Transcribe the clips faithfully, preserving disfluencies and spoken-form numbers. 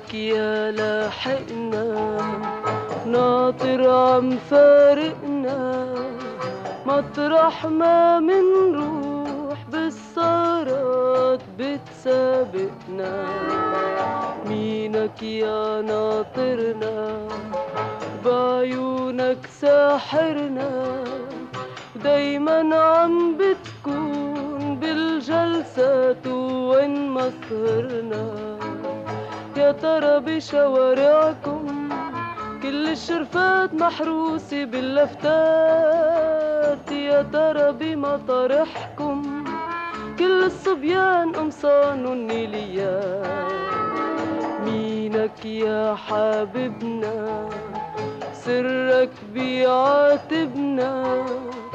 مينك يا لاحقنا ناطر عم فارقنا مطرح ما منروح بالسهرات بتسابقنا. مينك يا ناطرنا بعيونك ساحرنا دايما عم بتكون بالجلسات وين مسهرنا. يا ترى بشوارعكم كل الشرفات محروسة باللفتات، يا ترى بمطارحكم كل الصبيان قمصان النيليات. مينك يا حبيبنا سرك بيعاتبنا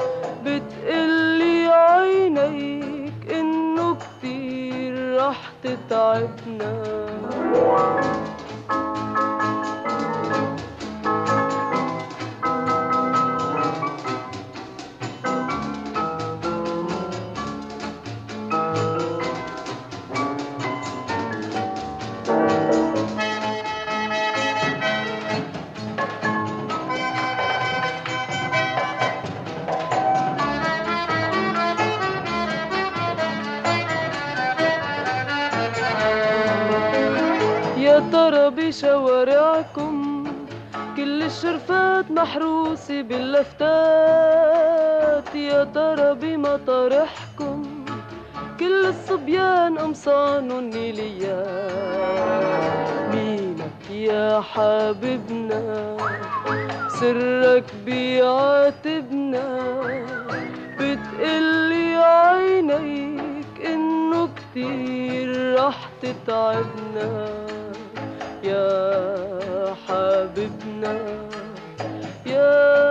بتقلي عينيك إنه كتير رح تتعبنا. يا ترى بشوارعكم كل الشرفات محروسة باللفتات، يا ترى بمطارحكم كل الصبيان قمصان النيليات. مينك يا حبيبنا سرك بيعاتبنا بتقلي عينيك إنه كتير رح تتعبنا. يا حبيبنا يا